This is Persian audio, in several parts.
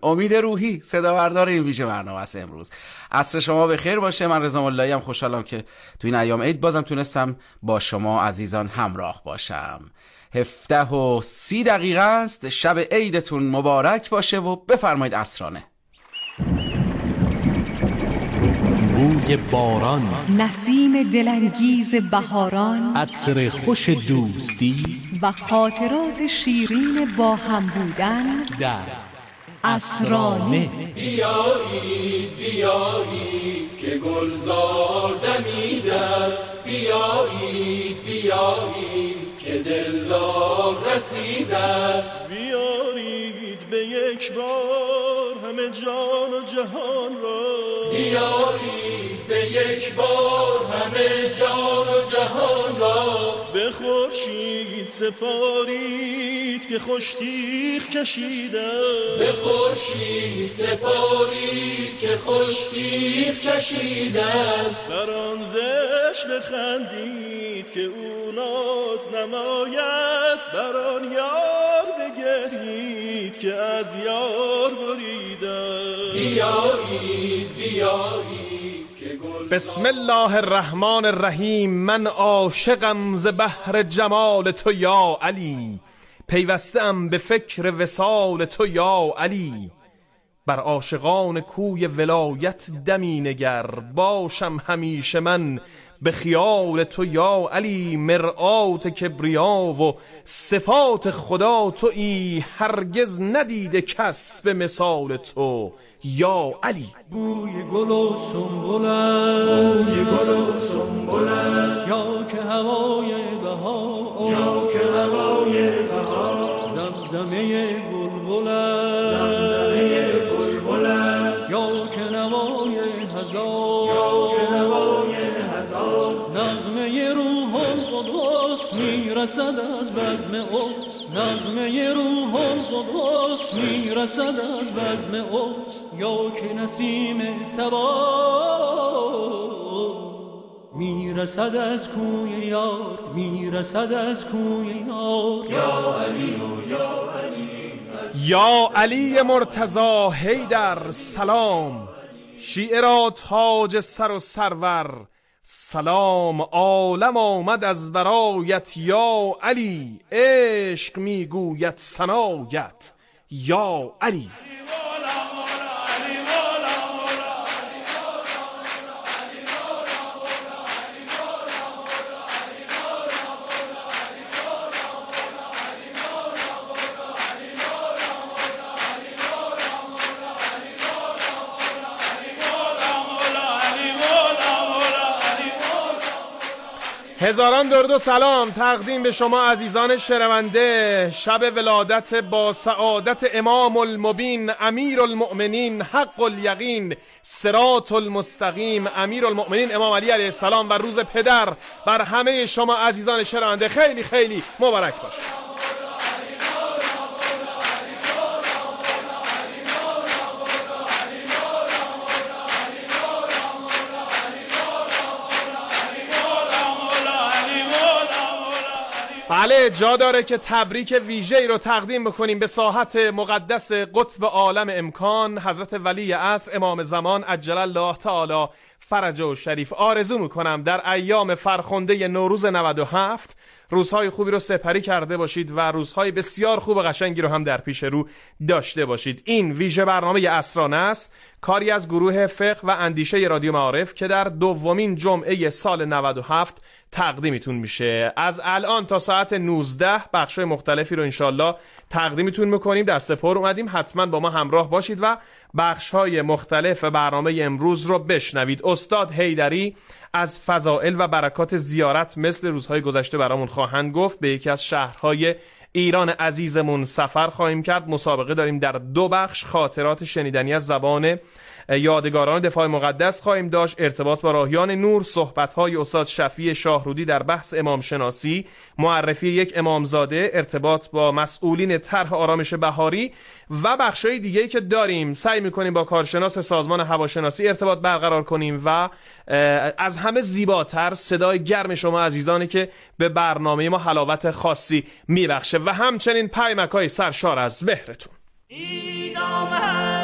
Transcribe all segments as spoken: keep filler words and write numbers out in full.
امید روحی صدا بردار این ویژه برنامه است امروز. عصر شما بخیر باشه. من رضا ملایی ام، خوشحالم که تو این ایام عید بازم تونستم با شما عزیزان همراه باشم. هفده و سی دقیقه است. شب عیدتون مبارک باشه و بفرمایید عصرانه. بوی باران، نسیم دلانگیز بهاران، عطر خوش دوستی و خاطرات شیرین با هم بودن در عصرانه. بیایید بیایید که گلزار دمیده است، بیایید بیایید که دلدار رسیده است، بیایید به یک بار همه جان و جهان را، بیایید به یک بار همه جان و جهان را، به خورشید سپارید که خوشتیغ کشیده، به خورشید سپارید که خوشتیغ کشیده است، بر آن زشت بخندید که او ناز نماید، بر آن یار بگرید که از یار بریده. بیایید بیایید بسم الله الرحمن الرحیم. من عاشقم ز بحر جمال تو یا علی، پیوستم به فکر وصال تو یا علی، بر عاشقان کوی ولایت دمی نگر، باشم همیشه من به خیال تو یا علی، مرآت کبریا و صفات خدا تویی، هرگز ندیده کس به مثال تو یا علی. بوی گل و سنبلت، بوی گل و سنبلت، یا که هوای بهار، یا که هوای بهار، زمزمه بلبلت، زمزمه بلبلت، یا که نوای هزار، یا که نوای هزار، نغمه روح القدس میرسد از بزم اوس، نغمه روح القدس میرسد از بزم اوس، یا که نسیم صبا میرسد از کوی یار، میرسد از کوی یار، یا علی و یا علی، یا علی مرتضی حیدر سلام، شیعه را تاج سر و سرور سلام، عالم آمد از برایت یا علی، عشق میگوید ثنایت یا علی. هزاران درود و سلام تقدیم به شما عزیزان شنونده. شب ولادت با سعادت امام المبین امیر المؤمنین حق الیقین صراط المستقیم امیر المؤمنین امام علی علیه السلام و روز پدر بر همه شما عزیزان شنونده خیلی خیلی مبارک باشه. بله، جا داره که تبریک ویژه‌ای رو تقدیم بکنیم به ساحت مقدس قطب عالم امکان حضرت ولی عصر امام زمان عجل الله تعالی فرجه و شریف. آرزو میکنم در ایام فرخنده نوروز نود و هفت روزهای خوبی رو سپری کرده باشید و روزهای بسیار خوب و قشنگی رو هم در پیش رو داشته باشید. این ویژه برنامه عصرانه است، کاری از گروه فقه و اندیشه رادیو معارف که در دومین جمعه سال نود و هفت تقدیمتون میشه. از الان تا ساعت نوزده بخشای مختلفی رو انشالله تقدیمتون میکنیم. دست پر اومدیم، حتما با ما همراه باشید و بخشای مختلف برنامه امروز رو بشنوید. استاد حیدری از فضائل و برکات زیارت مثل روزهای گذشته برامون خواهند گفت. به یکی از شهرهای ایران عزیزمون سفر خواهیم کرد. مسابقه داریم در دو بخش، خاطرات شنیدنی از زبان یادگاران دفاع مقدس خواهیم داشت، ارتباط با راهیان نور، صحبت‌های استاد شفیع شاهرودی در بحث امام شناسی، معرفی یک امامزاده، ارتباط با مسئولین طرح آرامش بهاری و بخشای دیگه‌ای که داریم. سعی می‌کنیم با کارشناس سازمان هواشناسی ارتباط برقرار کنیم و از همه زیباتر صدای گرم شما عزیزانی که به برنامه ما حلاوت خاصی میبخشه و همچنین پیامک‌های سرشار از مهرتون.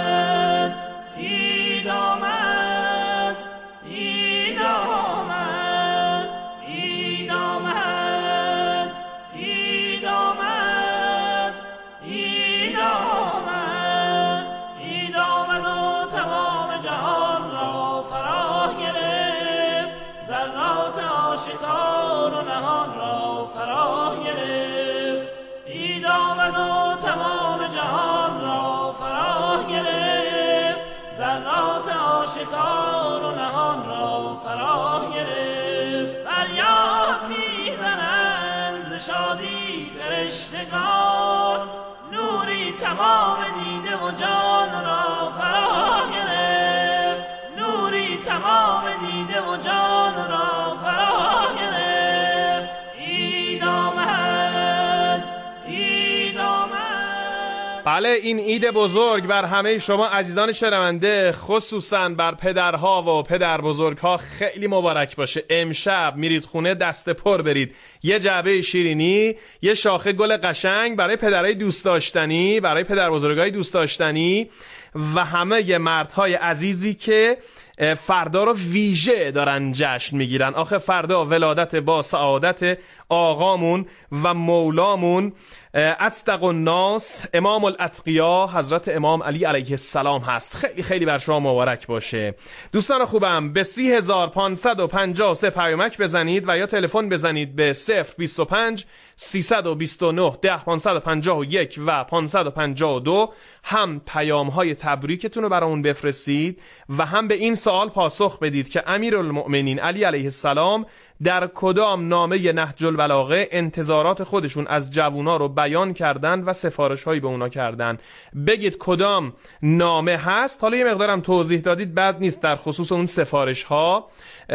بله، این عید بزرگ بر همه شما عزیزان شنونده، خصوصا بر پدرها و پدر بزرگها خیلی مبارک باشه. امشب میرید خونه دست پر برید، یه جعبه شیرینی، یه شاخه گل قشنگ برای پدرای دوست داشتنی، برای پدر بزرگای دوست داشتنی و همه مردهای عزیزی که فردا رو ویژه دارن جشن میگیرن. آخه فردا ولادت با سعادت آقامون و مولامون اصدق الناس امام الاتقیا حضرت امام علی علیه السلام هست. خیلی خیلی بر شما مبارک باشه. دوستان خوبم، به سی هزار پانصد و پنجاه و سه پیامک بزنید و یا تلفن بزنید به صفر بیست و پنج سیصد و بیست و نه ده پانصد و پنجاه و یک و پانصد و پنجاه و دو. هم پیام های تبریکتون رو برامون بفرستید و هم به این سوال پاسخ بدید که امیرالمؤمنین علی علیه السلام در کدام نامه نهج البلاغه انتظارات خودشون از جوونا رو بیان کردن و سفارش هایی به اونا کردن. بگید کدام نامه هست. حالا یه مقدارم توضیح دادید بد نیست در خصوص اون سفارش ها.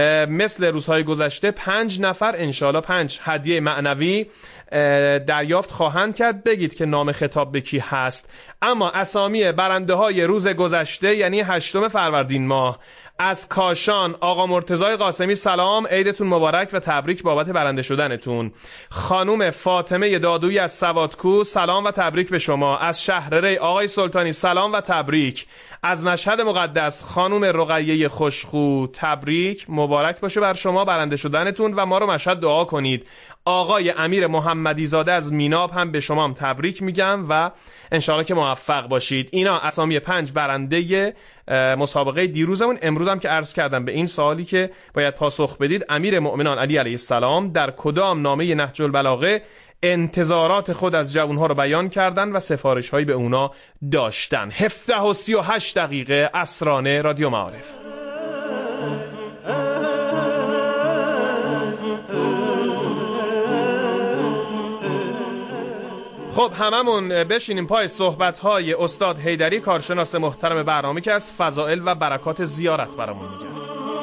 مثل روزهای گذشته پنج نفر انشالله پنج هدیه معنوی دریافت خواهند کرد. بگید که نام خطاب به کی هست. اما اسامی برنده های روز گذشته یعنی هشتم فروردین ماه از کاشان، آقا مرتضی قاسمی سلام، عیدتون مبارک و تبریک بابت برنده شدنتون. خانم فاطمه دادویی از سوادکو سلام و تبریک به شما. از شهر ری آقای سلطانی سلام و تبریک. از مشهد مقدس خانم رقیه خوشخو تبریک مبارک باشه بر شما برنده شدنتون و ما رو مشهد دعا کنید. آقای امیر محمدی زاده از میناب هم به شما هم تبریک میگم و انشاءالله که موفق باشید. اینا اسامی پنج برنده مسابقه دیروزمون. امروز هم که عرض کردم به این سوالی که باید پاسخ بدید، امیر مؤمنان علی علیه السلام در کدام نامه نهج البلاغه انتظارات خود از جوانها رو بیان کردن و سفارش هایی به اونا داشتن. هفده و سی و هشت دقیقه اسرانه رادیو معارف. خب هممون بشینیم پای صحبت‌های استاد حیدری کارشناس محترم برنامه که از فضائل و برکات زیارت برامون میگن.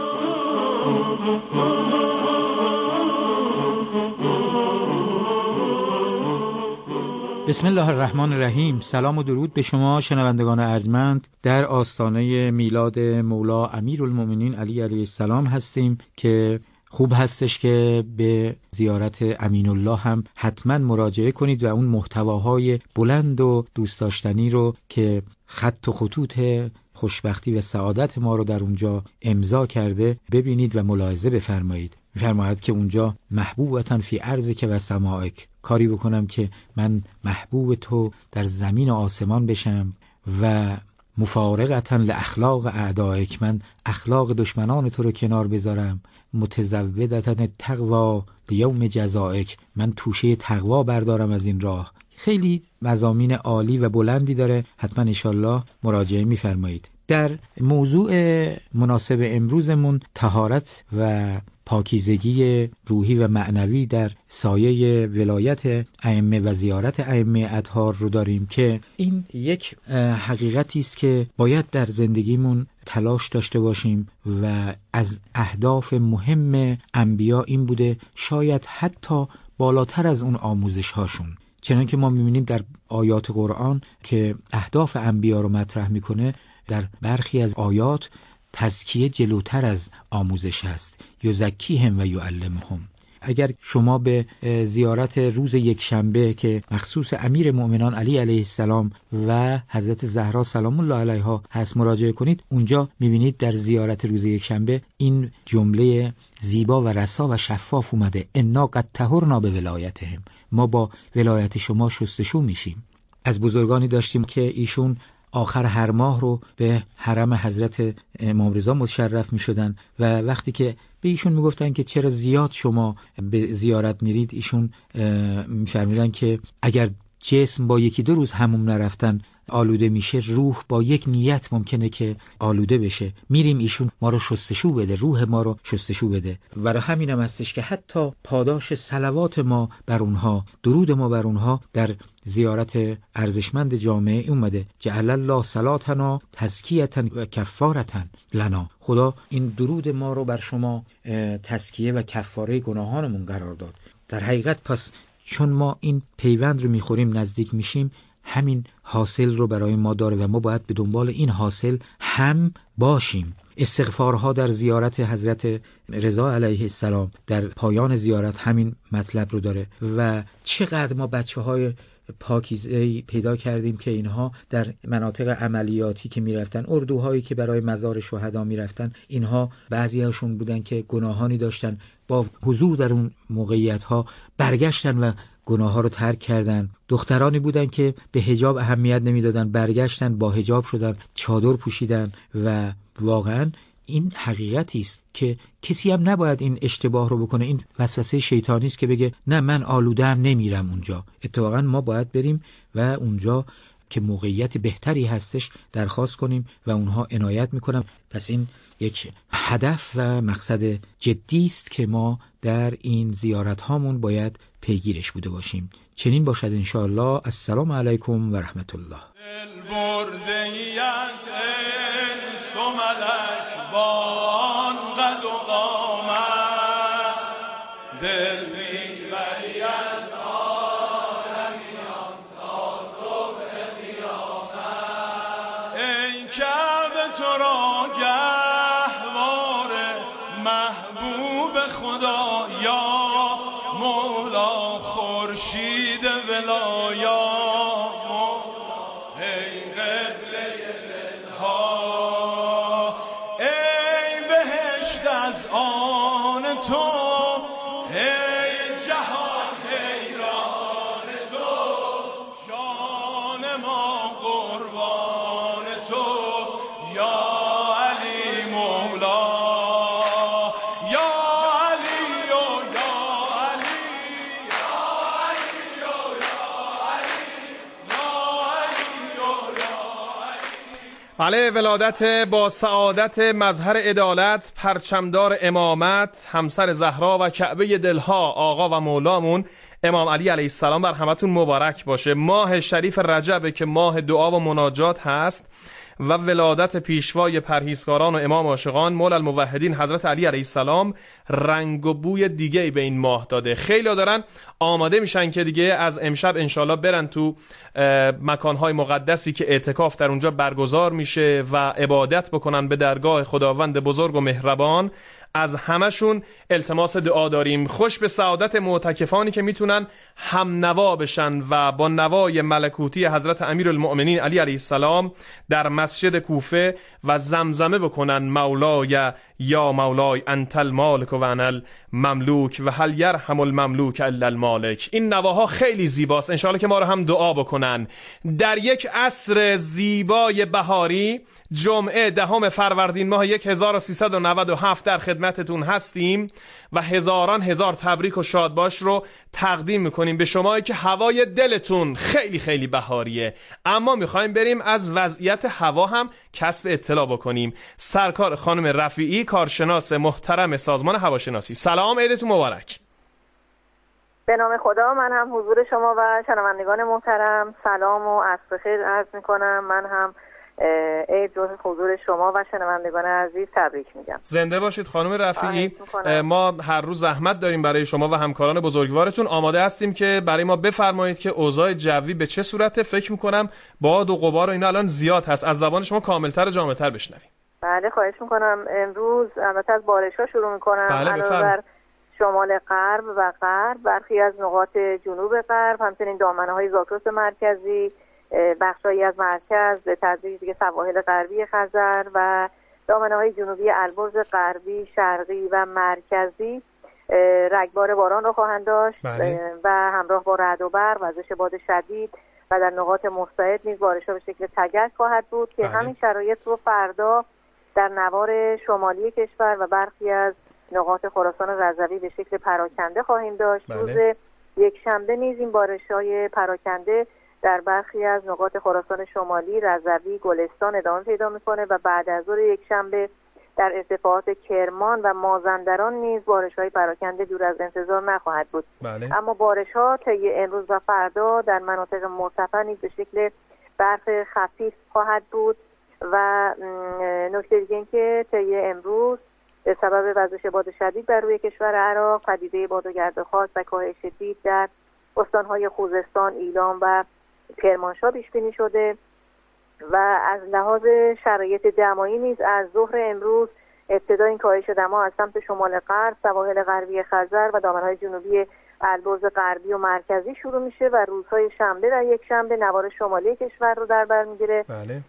بسم الله الرحمن الرحیم. سلام و درود به شما شنوندگان ارجمند. در آستانه میلاد مولا امیرالمؤمنین علی علیه السلام هستیم که خوب هستش که به زیارت امین الله هم حتما مراجعه کنید و اون محتواهای بلند و دوست داشتنی رو که خط و خطوط خوشبختی و سعادت ما رو در اونجا امضا کرده ببینید و ملاحظه بفرمایید. می‌فرماید که اونجا محبوبتن فی ارضک و سمائک، کاری بکنم که من محبوب تو در زمین و آسمان بشم و مفارقتن لاخلاق اعدائک، من اخلاق دشمنان تو رو کنار بذارم. متزودتن تقوا بیوم جزائک، من توشه تقوا بردارم از این راه. خیلی مضامین عالی و بلندی داره، حتما انشالله مراجعه می‌فرمایید. در موضوع مناسب امروزمون طهارت و پاکیزگی روحی و معنوی در سایه ولایت ائمه و زیارت ائمه اطهار رو داریم که این یک حقیقتی است که باید در زندگیمون تلاش داشته باشیم و از اهداف مهم انبیا این بوده، شاید حتی بالاتر از اون آموزش هاشون. چنانکه ما می‌بینیم در آیات قرآن که اهداف انبیا رو مطرح میکنه، در برخی از آیات تزکیه جلوتر از آموزش است. یزکیهم و یعلمهم. اگر شما به زیارت روز یک شنبه که مخصوص امیر مؤمنان علی علیه السلام و حضرت زهرا سلام الله علیها هست مراجعه کنید، اونجا میبینید در زیارت روز یک شنبه این جمله زیبا و رسا و شفاف اومده: انا قد طهرنا به ولایتهم، ما با ولایت شما شستشو میشیم. از بزرگانی داشتیم که ایشون آخر هر ماه رو به حرم حضرت امام رضا مشرف می شدن و وقتی که به ایشون می گفتن که چرا زیاد شما به زیارت میرید، ایشون می فرمیدن که اگر جسم با یکی دو روز حموم نرفتن آلوده میشه، روح با یک نیت ممکنه که آلوده بشه. میریم ایشون ما رو شستشو بده، روح ما رو شستشو بده. و همین هم هستش که حتی پاداش صلوات ما بر اونها، درود ما بر اونها در زیارت ارزشمند جامعه اومده: جعل الله صلاتنا تزکیةً و کفارةً لنا. خدا این درود ما رو بر شما تزکیه و کفاره گناهانمون قرار داد. در حقیقت پس چون ما این پیوند رو میخوریم، نزدیک میشیم، همین حاصل رو برای ما داره و ما باید به دنبال این حاصل هم باشیم. استغفارها در زیارت حضرت رضا علیه السلام در پایان زیارت همین مطلب رو داره و چقدر ما بچه های پاکیزه‌ای پیدا کردیم که اینها در مناطق عملیاتی که میرفتن، اردوهایی که برای مزار شهدا میرفتن، اینها بعضی هاشون بودن که گناهانی داشتن، با حضور در اون موقعیت ها برگشتن و گناه ها رو ترک کردن. دخترانی بودن که به حجاب اهمیت نمیدادن، برگشتن با حجاب شدن، چادر پوشیدن و واقعا این حقیقتی است که کسی هم نباید این اشتباه رو بکنه. این وسوسه شیطانی است که بگه نه من آلوده‌ام نمیرم اونجا. اتفاقا ما باید بریم و اونجا که موقعیت بهتری هستش درخواست کنیم و اونها عنایت میکنن. پس این یک هدف و مقصد جدی است که ما در این زیارت هامون باید پیگیرش بوده باشیم. چنین باشد انشاءالله. السلام علیکم و رحمت الله. دل برده ای از انس و ملک بان قد و قامت، دل میبری از عالمیان تا صبح قیامت. ای کعبه تو را گهوار محبوب خدا، یا مولا خورشید ولایا، از آن تو ای جهان حیران تو، جان ما قربان تو، یا علی مولا، یا علی و یا علی، یا علی و یا علی، یا علی و یا علی. بله، ولادت با سعادت، مظهر عدالت، پرچمدار امامت، همسر زهرا و کعبه دلها آقا و مولامون امام علی علیه السلام بر همتون مبارک باشه. ماه شریف رجب که ماه دعا و مناجات هست و ولادت پیشوای پرهیزکاران و امام عاشقان مولا الموحدین حضرت علی علیه السلام رنگ و بوی دیگه به این ماه داده. خیلی دارن آماده میشن که دیگه از امشب انشالله برن تو مکانهای مقدسی که اعتکاف در اونجا برگزار میشه و عبادت بکنن به درگاه خداوند بزرگ و مهربان. از همشون التماس دعا داریم. خوش به سعادت معتکفانی که میتونن هم نوا بشن و با نوای ملکوتی حضرت امیرالمؤمنین علی علیه السلام در مسجد کوفه و زمزمه بکنن مولای یا مولای انت المالک و انا المملوک و هل یرحم المملوک الا المالک. این نواها خیلی زیباست، انشاءالله که ما رو هم دعا بکنن. در یک عصر زیبای بهاری، جمعه دهم فروردین ماه هزار و سیصد و نود و هفت در خدمتتون هستیم و هزاران هزار تبریک و شادباش رو تقدیم میکنیم به شمایی که هوای دلتون خیلی خیلی بهاریه. اما میخوایم بریم از وضعیت هوا هم کسب اطلاع بکنیم. سرکار خانم رفیعی، کارشناس محترم سازمان هواشناسی، سلام، عیدتون مبارک. به نام خدا، من هم حضور شما و شنوندگان محترم سلام و عصر خیر عرض میکنم. من هم عید رو حضور شما و شنوندگان عزیز تبریک میگم. زنده باشید خانم رفیعی. ما هر روز زحمت داریم برای شما و همکاران بزرگوارتون. آماده هستیم که برای ما بفرمایید که اوضاع جوی به چه صورته. فکر میکنم باد و غبار و اینا الان زیاد هست، از زبان شما کاملتر و جامع‌تر بشنویم. بله خواهش میکنم. امروز البته از بارش‌ها شروع میکنم. بله بفرمایید. شمال غرب و غرب، برخی از نقاط جنوب غرب، همچنین دامنه‌های زاگرس مرکزی، بخشایی از مرکز به تدریج دیگه سواحل غربی خزر و دامنه‌های جنوبی البرز غربی، شرقی و مرکزی رگبار باران رو خواهند داشت. بله. و همراه با رعد و برق، وزش باد شدید و در نقاط مستعد نیز بارش‌ها به شکل تگک خواهد بود که بله. همین شرایط رو فردا در نوار شمالی کشور و برخی از نقاط خراسان رضوی به شکل پراکنده خواهیم داشت. بله. روز یک شنبه نیز این بارش‌های پراکنده در برخی از نقاط خراسان شمالی، رضوی، گلستان ادامه پیدا میکنه و بعد از ظهر یک شنبه در ارتفاعات کرمان و مازندران نیز بارش‌های پراکنده دور از انتظار نخواهد بود. بله. اما بارش‌ها طی امروز و فردا در مناطق مرتفع نیز به شکل برف خفیف خواهد بود و نکته دیگه این که طی امروز به سبب وزش باد شدید بر روی کشور عراق، پدیده باد و گرد خاک و کاهش شدید در استان‌های خوزستان، ایلام و کرمانشاه پیش بینی شده و از لحاظ شرایط دمایی نیز از ظهر امروز ابتدا این کاهش دما از سمت شمال غرب، سواحل غربی خزر و دامنه‌های جنوبی البرز غربی و مرکزی شروع میشه و روزهای شنبه و یک شنبه نوار شمالی کشور رو در بر میگیره. بله.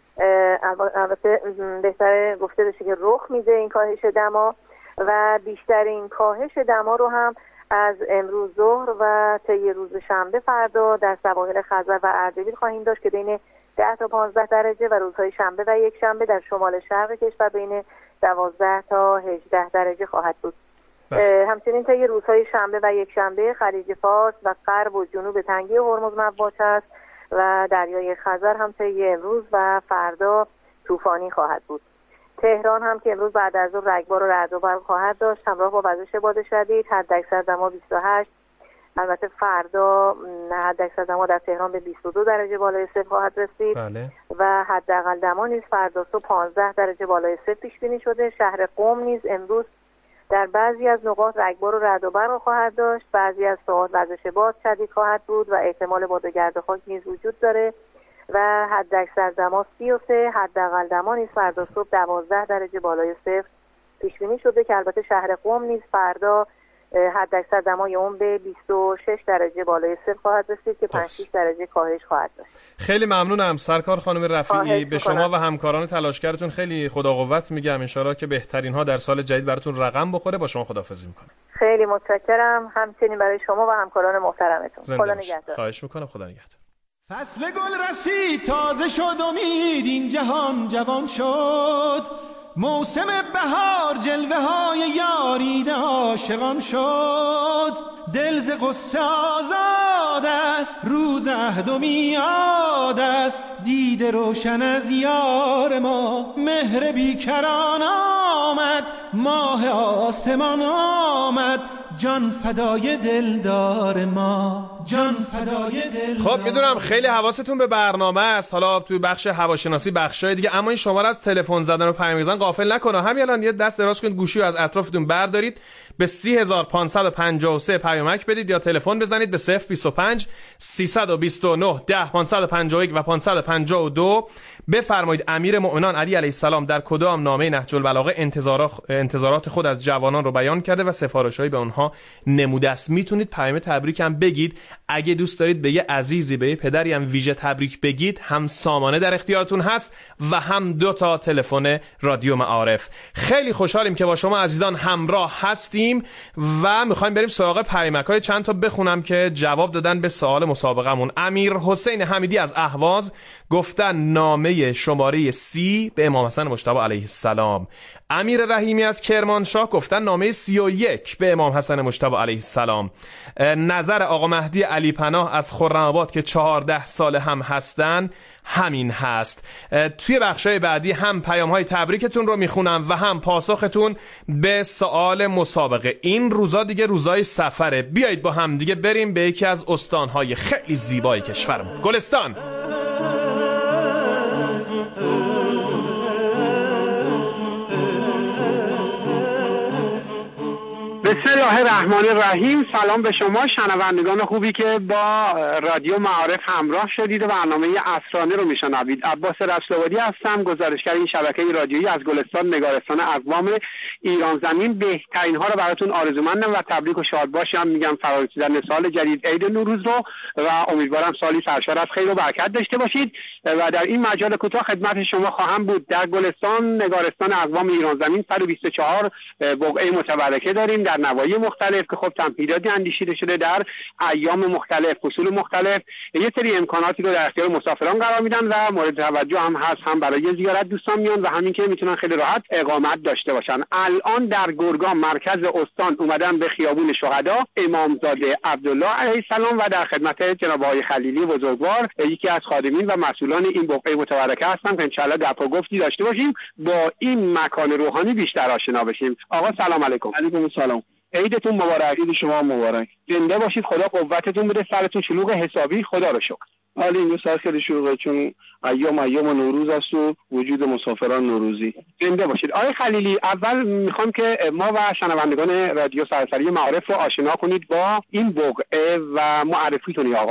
البته بهتره گفته بشه که رخ میده این کاهش دما و بیشترین کاهش دما رو هم از امروز ظهر و طی روز شنبه فردا در سواحل خزر و اردبیل خواهیم داشت که بین ده تا پانزده درجه و روزهای شنبه و یک شنبه در شمال شرق کشور بین دوازده تا هجده درجه خواهد بود. همچنین طی روزهای شنبه و یک شنبه خلیج فارس و غرب و جنوب تنگه هرمز مواج است و دریای خزر هم طی امروز و فردا طوفانی خواهد بود. تهران هم که امروز بعد از ظهر رگبار و رعد و برق خواهد داشت همراه با وزش باد شدید. حداکثر دما بیست و هشت، البته فردا حداکثر دما در تهران به بیست و دو درجه بالای صفر خواهد رسید. بله. و حداقل دما نیز فردا صبح پانزده درجه بالای صفر پیش بینی شده. شهر قم نیز امروز در بعضی از نقاط رگبار و رعد و برق خواهد داشت، بعضی از ساعات وزش باد شدید خواهد بود و احتمال باد و گرد خاک نیز وجود داره و حداکثر دما سی و سه، حداقل دما نیز فردا صبح دوازده درجه بالای صفر پیش بینی شده که البته شهر قم نیز فردا حداکثر دمای اون به بیست و شش درجه بالای صفر خواهد رسید که پنج شش درجه کاهش خواهد داشت. خیلی ممنونم سرکار خانم رفیعی. به شما و همکاران تلاشگرتون خیلی خدا قوت میگم. ان شاءالله که بهترین ها در سال جدید براتون رقم بخوره. با شما خداحافظی میکنم. خیلی متشکرم. همچنین برای شما و همکاران محترمتون. خدا نگهدار. خواهش میکنم. خدا نگهدار. فصل گل رسید، تازه شد امید، این جهان جوان شد. موسم بهار، جلوه های یارید عاشقان شد. دل ز غصه آزاد است، روز عهد و میعاد است. دید روشن از یار ما، مهر بیکران آمد. ماه آسمان آمد، جان فدای دلدار ما، جان فدای دلدار. خب میدونم خیلی حواستون به برنامه است، حالا توی بخش هواشناسی بخشای دیگه، اما این شماره از تلفن زدن و پیام زدن غافل نکنه. همین الان یه دست دراز کنید، گوشی رو از اطرافتون بردارید، به سی هزار و پانصد و پنجاه و سه پیامک بدید یا تلفن بزنید به صفر بیست و پنج سیصد و بیست و نه ده پانصد و پنجاه و یک و پانصد و پنجاه و دو. بفرمایید امیر مؤمنان علی علیه السلام در کدام نامه نهج البلاغه انتظارات انتظارات خود از جوانان رو بیان کرده و سفارش‌هایی به اونها نموده است. میتونید پیام تبریک هم بگید. اگه دوست دارید به یه عزیزی، به یه پدری هم ویژه تبریک بگید، هم سامانه در اختیارتون هست و هم دو تا تلفن رادیو معارف. خیلی خوشحالیم که با شما عزیزان همراه هستیم و میخوایم بریم سراغ پیامک‌های چند تا بخونم که جواب دادن به سوال مسابقمون. امیر حسین حمیدی از اهواز گفتن نامه شماره سی به امام حسن مجتبی علیه السلام. امیر رحیمی از کرمانشاه گفتن نامه سی و یک به امام حسن مجتبی علیه السلام. نظر آقا مهدی علی پناه از خرم‌آباد که چهارده سال هم هستن همین هست. توی بخشای بعدی هم پیام‌های تبریکتون رو میخونم و هم پاسختون به سوال مسابقه. این روزا دیگه روزای سفره، بیایید با هم دیگه بریم به یکی از استان‌های خیلی زیبای کشورمون، گلستان. بسم الله الرحمن الرحیم. سلام به شما شنوندگان خوبی که با رادیو معارف همراه شدید و برنامه عصرانه رو میشنوید. عباس رسول‌آبادی هستم، گزارشگر این شبکه رادیویی از گلستان نگارستان اقوام ایران زمین. بهترین ها رو براتون آرزومندم و تبریک و شاد باشم میگم فرا رسیدن سال جدید عید نوروز رو و امیدوارم سالی سرشار از خیر و برکت داشته باشید و در این مجال کوتاه خدمت شما خواهم بود. در گلستان نگارستان اقوام ایران زمین صد و بیست و چهار بقعه متبرکه داریم در نواحی مختلف که خب تمهیداتی اندیشیده شده در ایام مختلف، فصول مختلف. یه سری امکاناتی رو در اختیار مسافران قرار میدن و مورد توجه هم هست، هم برای زیارت دوستان میان و همین که میتونن خیلی راحت اقامت داشته باشن. الان در گرگان مرکز استان اومدن به خیابون شهدا امامزاده عبدالله علیه السلام و در خدمت جناب آقای خلیلی بزرگوار یکی از خادمین و مسئولان این بقعه متبرکه هستم که انشالله گپ و گفتی داشته باشیم، با این مکان روحانی بیشتر آشنا بشیم. آقا سلام علیکم. علیکم السلام. عیدتون مبارک. عید شما مبارک. زنده باشید، خدا قوتتون بده، سرتون شلوغ حسابی، خدا رو شکر. حالا این سر خیلی شلوغه چون ایام ایام نوروز است و وجود مسافران نوروزی. زنده باشید. آقای خلیلی، اول میخوام که ما و شنوندگان رادیو سراسری معارف رو آشنا کنید با این بقعه و معرفی کنید آقا رو.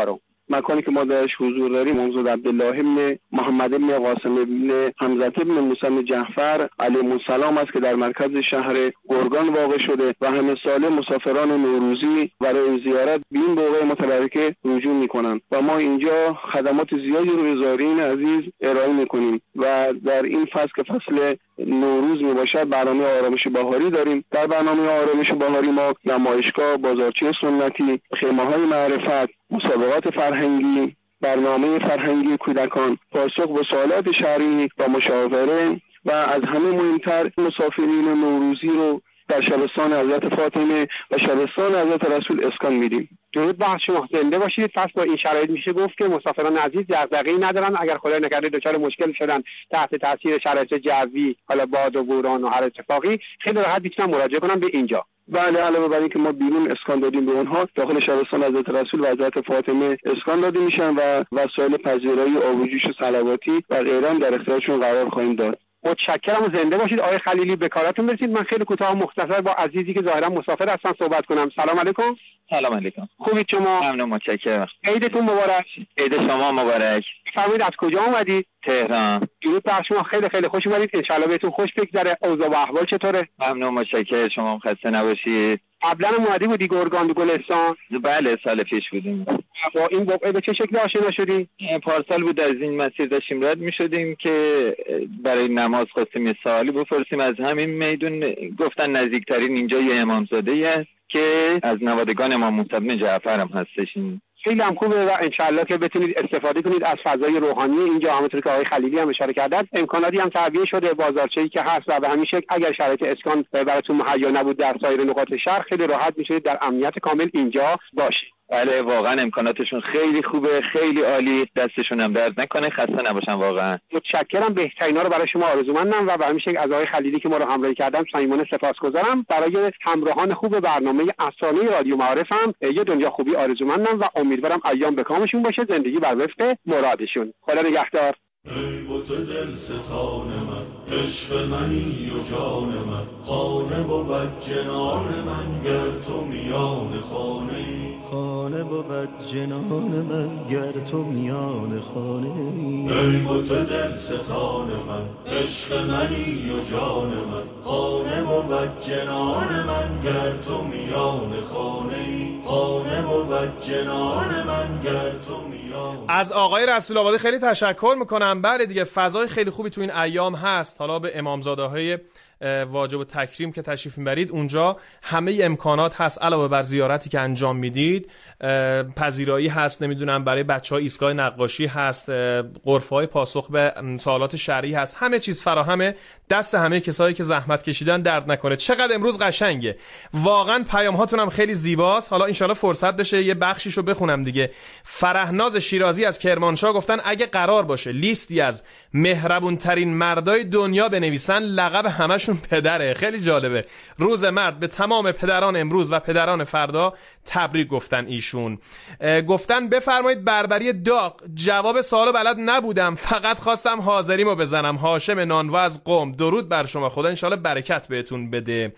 مکانی که ما درش حضور داریم حضرت عبدالله بن محمد بن قاسم بن حمزه بن موسی بن جعفر علیهم السلام است که در مرکز شهر گرگان واقع شده و همه ساله مسافران نوروزی برای زیارت به این بقعه متبرکه رجوع میکنند و ما اینجا خدمات زیادی رو به زائرین عزیز ارائه میکنیم و در این فصل که فصل نوروز میباشد برنامه آرامش بهاری داریم. در برنامه آرامش بهاری ما نمایشگاه، بازارچه سنتی، خیمه‌های معرفت، مسابقات فرهنگی، برنامه فرهنگی کودکان، پاسخ به سوالات شهری و مشاوره و از همه مهمتر مسافرین نوروزی رو در شبستان حضرت فاطمه و شبستان حضرت رسول اسکان میدیم. درود بر شما، زنده باشید. پس با این شرایط میشه گفت که مسافران عزیز دغدغه‌ای ندارن. اگر خدای نکرده دچار مشکل شدن تحت تاثیر شرایط جوی، حالا باد و بوران و هر اتفاقی، خیلی راحت میتونن مراجعه کنن به اینجا. بله، علاوه بر اینکه ما بیرون اسکان دادیم به اونها، داخل شبستان حضرت رسول و حضرت فاطمه اسکان داده میشن و وسایل پذیرایی آب و جوش و صلواتی و غیره در اختیارشون قرار خواهیم داد. متشکرم و زنده باشید آقای خلیلی. به کاراتون برسید. من خیلی کوتاه و مختصر با عزیزی که ظاهرا مسافر هستن صحبت کنم. سلام علیکم. سلام علیکم. خوبید شما؟ ممنون، متشکرم. عیدتون مبارک. عید شما مبارک. فرمایید از کجا اومدید؟ تهران. درود بر شما، خیلی خیلی خوش اومدید. ان شاءالله بهتون خوش بگذره. اوضاع و احوال چطوره؟ ممنون، متشکرم. شما خسته نباشید. قبلا اومدی بودی گرگان و گلستان؟ بله، سال پیش بودیم. با این بقعه به چه شکل آشنا شدی؟ پارسال بود از این مسیر داشتیم رد می‌شدیم که برای نماز خواستیم سوالی بپرسیم از همین میدون. گفتن نزدیکترین اینجا یه امامزاده است که از نوادگان امام موسی بن جعفر هم هستش. خیلی هم خوبه و انشالله که بتونید استفاده کنید از فضای روحانی اینجا. همونطور که آقای خلیلی هم اشاره کردن امکاناتی هم تعبیه شده، بازارچه‌ای که هست و به همین شکل اگر شرایط اسکان براتون مهیا نبود در سایر نقاط شهر خیلی راحت میشید در امنیت کامل اینجا باشید. بله، واقعا امکاناتشون خیلی خوبه، خیلی عالی. دستشون هم درد نکنه، خسته نباشن. واقعا متشکرم. بهترینا رو برای شما آرزومندم و به همین شکل از آقای خلیلی که ما رو همراهی کردن صمیمانه سپاسگزارم. برای همراهان خوب برنامه اسرانه رادیو معارف هم یه دنیا خوبی آرزومندم و امیدوارم ایام به کامشون باشه، زندگی بر وفق مرادشون. خدا نگهدار. ای بت دل ستان من، عشق منی و جان من، خانه بود جنان من گر تو میان خانه ای، خانه بود جنان من گر تو میان خانه ای. ای بت دل ستان من، عشق منی و جان من، خانه بود جنان من گر تو میان خانه ای، خانه بود جنان من گر تو میان. از آقای رسول آبادی خیلی تشکر میکنم. بله دیگه، فضای خیلی خوبی تو این ایام هست. حالا به امامزاده های واجب و تکریم که تشریف میبرید اونجا همه امکانات هست. علاوه بر زیارتی که انجام میدید، پذیرایی هست، نمیدونم برای بچه‌ها ایستگاه نقاشی هست، غرفه‌های پاسخ به سوالات شرعی هست، همه چیز فراهمه. دست همه کسایی که زحمت کشیدن درد نکنه. چقدر امروز قشنگه واقعا. پیام هاتون هم خیلی زیباست. حالا انشالله فرصت بشه یه بخشیشو بخونم دیگه. فرهناز شیرازی از کرمانشاه گفتن اگه قرار باشه لیستی از مهربون ترین مردای دنیا بنویسن، لقب همشون پدره. خیلی جالبه. روز مرد به تمام پدران امروز و پدران فردا تبریک گفتن ایشون. گفتن بفرمایید بربری داغ. جواب سوالو بلد نبودم، فقط خواستم حاضریمو بزنم. هاشم نانوا از قم. درود بر شما، خدا انشالله برکت بهتون بده.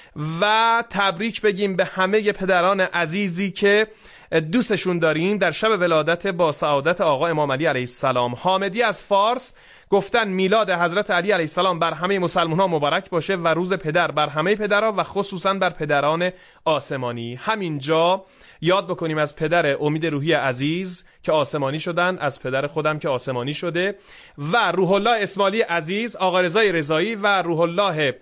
و تبریک بگیم به همه پدران عزیزی که دوستشون داریم در شب ولادت با سعادت آقا امام علی علیه السلام. حامدی از فارس گفتن میلاد حضرت علی علیه السلام بر همه مسلمان ها مبارک باشه و روز پدر بر همه پدرها و خصوصا بر پدران آسمانی. همینجا یاد بکنیم از پدر امید روحی عزیز که آسمانی شدن، از پدر خودم که آسمانی شده، و روح الله اسماعیلی عزیز، آقا رضای رضایی و روح الله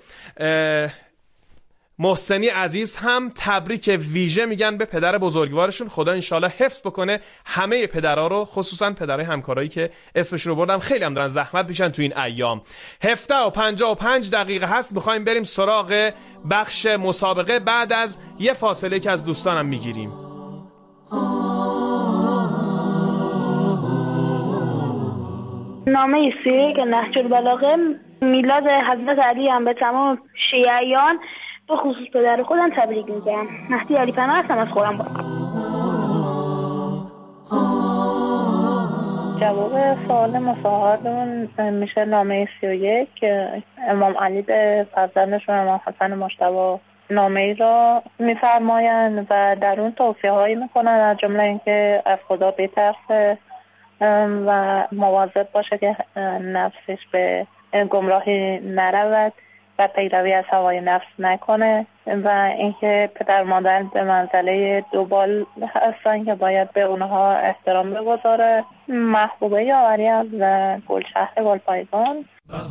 محسنی عزیز هم تبریک ویژه میگن به پدر بزرگوارشون. خدا انشالله حفظ بکنه همه پدرها رو، خصوصا پدرای همکارایی که اسمشون رو بردم، خیلی هم دارن زحمت میشن تو این ایام. هفده و پنجاه و پنج دقیقه هست. میخوایم بریم سراغ بخش مسابقه بعد از یه فاصله که از دوستانم میگیریم. نامه سیره که نهج البلاغه میلاد حضرت علی هم به تمام شیعیان به خصوص پدر خودم تبریک میگم. مهدی علی پناه هستم از خورم با. جواب سوال مسابقه‌مون میشه نامه سی و یک که امام علی به فرزندشون امام حسن مجتبی نامه‌ای را می‌فرمایند و در اون توصیه‌هایی می‌کنند، از جمله اینکه از خدا بترسه و مواظب باشه که نفسش به گمراهی نرود و پیروی از هوای نفس نکنه و اینکه پدر مادر به منزله دوبال هستن که باید به اونها احترام بگذاره. محبوبه یاوری از گلشهر گلپایگان.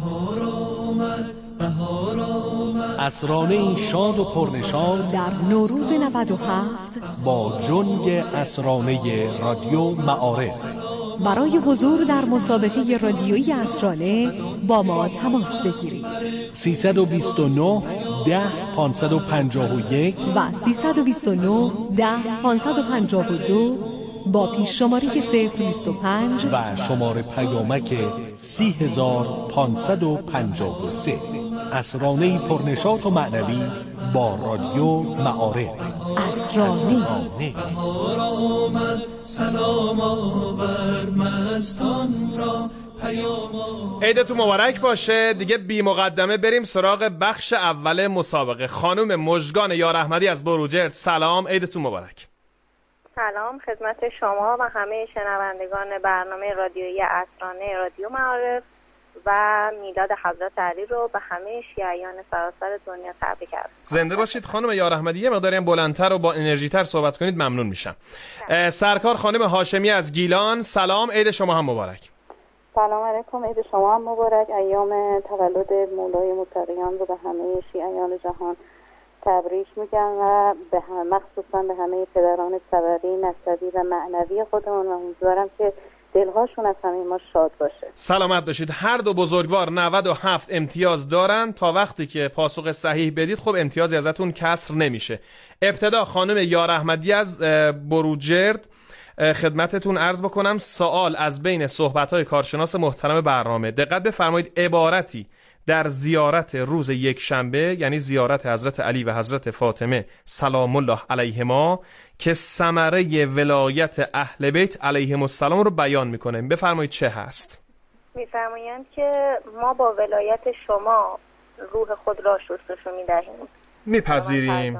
اسرانه شاد و پرنشاد در نوروز نود و هفت با جنگ اسرانه رادیو معارف. برای حضور در مسابقه رادیویی اسرانه با ما تماس بگیرید. سیصد و بیست و نه ده پانصد و پنجاه و یک و سیصد و بیست و نه ده پانصد و پنجاه و دو با پیش شماره صفر بیست و پنج و شماره پیامک سی هزار پانصد و پنجاه و سه. اسرانه پرنشاط و معنوی با رادیو معارف. اسرانه. سلام آور مستان را. عیدتون مبارک باشه. دیگه بی مقدمه بریم سراغ بخش اول مسابقه. خانم مژگان یار احمدی از بروجرد، سلام، عیدتون مبارک. سلام خدمت شما و همه شنوندگان برنامه رادیویی اسرانه رادیو معارف و میلاد حضرت علی رو به همه شیعیان سراسر دنیا تبریک می‌گم. زنده باشید خانم یار احمدی. یه مقداری هم بلندتر و با انرژی تر صحبت کنید ممنون میشم. سرکار خانم هاشمی از گیلان، سلام، عید شما هم مبارک. سلام علیکم، عید شما هم مبارک. ایام تولد مولای متقیان رو به همه شیعیان جهان تبریک میگم و به هم مخصوصا به همه پدران صبری، نسبی و معنوی خودمون و امیدوارم که دلهاشون از همه ما شاد باشه. سلامت باشید. هر دو بزرگوار نود و هفت امتیاز دارن. تا وقتی که پاسخ صحیح بدید خب امتیازی ازتون کسر نمیشه. ابتدا خانم یار احمدی از بروجرد خدمتتون عرض بکنم سوال از بین صحبت‌های کارشناس محترم برنامه. دقت بفرمایید، عبارتی در زیارت روز یک شنبه، یعنی زیارت حضرت علی و حضرت فاطمه سلام الله علیهما که ثمره ولایت اهل بیت علیهم السلام رو بیان میکنه، بفرمایید چه هست؟ میفرمایند که ما با ولایت شما روح خود را شستشو میدهیم. میپذیریم.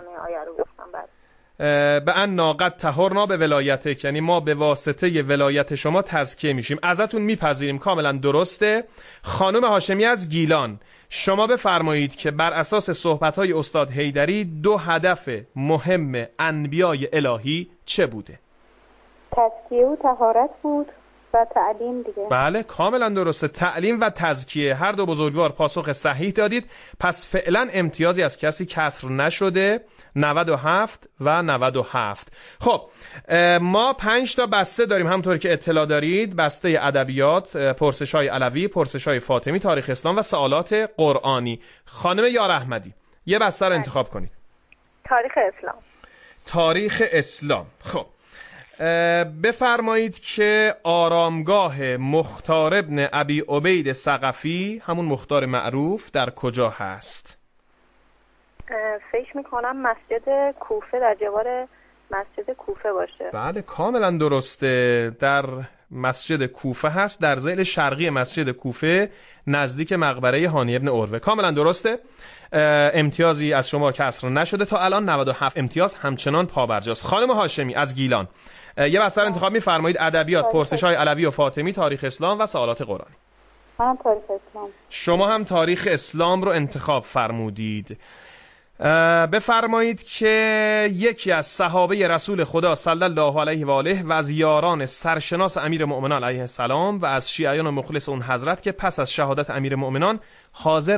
به ان ناقد طهرنا به ولایتک، یعنی ما به واسطه ولایت شما تزکیه میشیم. ازتون میپذیریم، کاملا درسته. خانم هاشمی از گیلان، شما بفرمایید که بر اساس صحبت‌های استاد حیدری دو هدف مهم انبیای الهی چه بوده؟ تزکیه و طهارت بود و تعلیم دیگه. بله کاملا درسته، تعلیم و تزکیه. هر دو بزرگوار پاسخ صحیح دادید، پس فعلا امتیازی از کسی کسر نشده. نود و هفت و نود و هفت. خب ما پنج تا بسته داریم همونطور که اطلاع دارید. بسته ادبیات، پرسش‌های علوی، پرسش‌های فاطمی، تاریخ اسلام و سوالات قرآنی. خانم یار احمدی یه بسته رو انتخاب کنید. تاریخ اسلام. تاریخ اسلام. خب بفرمایید که آرامگاه مختار ابن ابی عبید ثقفی، همون مختار معروف، در کجا هست؟ فکر میکنم مسجد کوفه، در جوار مسجد کوفه باشه. بله کاملا درسته، در مسجد کوفه هست، در ذیل شرقی مسجد کوفه نزدیک مقبره هانی ابن عروه. کاملا درسته. امتیازی از شما کسر نشده تا الان. نود و هفت امتیاز همچنان پابرجاست. خانم هاشمی از گیلان یه بستر انتخاب می‌فرمایید. ادبیات، پرسش‌های علوی و فاطمی، تاریخ اسلام و سوالات قرآنی. من تاریخ اسلام. شما هم تاریخ اسلام رو انتخاب فرمودید. بفرمایید که یکی از صحابه رسول خدا صلی الله علیه و آله و از یاران سرشناس امیر مؤمنان علیه السلام و از شیعیان مخلص اون حضرت که پس از شهادت امیر مؤمنان حاضر